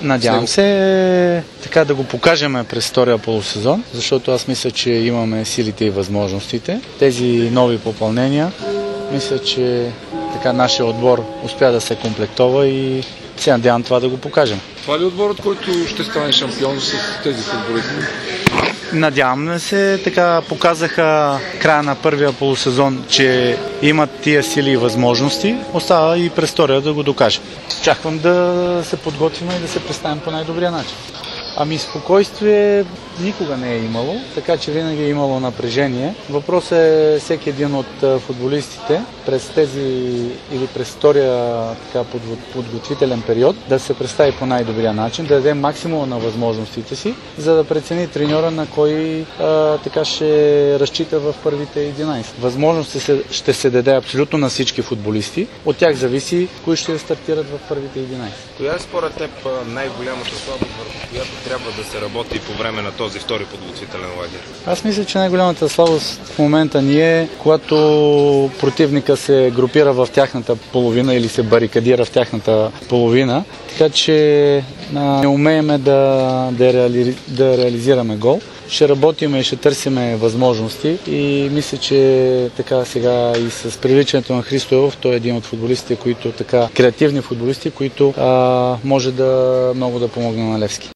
Надявам се така да го покажем през втория полусезон, защото аз мисля, че имаме силите и възможностите. Тези нови попълнения, мисля, че така нашия отбор успя да се комплектова и се надявам това да го покажем. Това ли е отборът, който ще стане шампион с тези футболисти? Надяваме се, така показаха края на първия полусезон, че имат тия сили и възможности. Остава и през втория да го докажем. Очаквам да се подготвим и да се представим по най-добрия начин. Спокойствие никога не е имало, така че винаги е имало напрежение. Въпрос е всеки един от футболистите през тези или през втория подготвителен период да се представи по най-добрия начин, да даде максимум на възможностите си, за да прецени треньора на кой така ще разчита в първите 11. Възможност ще се даде абсолютно на всички футболисти. От тях зависи кои ще стартират в първите 11. Коя е според теб най-голямата слабост, върху която трябва да се работи по време на този втори подготвителен лагер? Аз мисля, че най-голямата слабост в момента ни е, когато противника се групира в тяхната половина или се барикадира в тяхната половина, така че не умееме да реализираме гол. Ще работим и ще търсиме възможности и мисля, че така сега и с привличането на Христо Елов, той е един от футболистите, които така креативни футболисти, които може да много да помогне на Левски.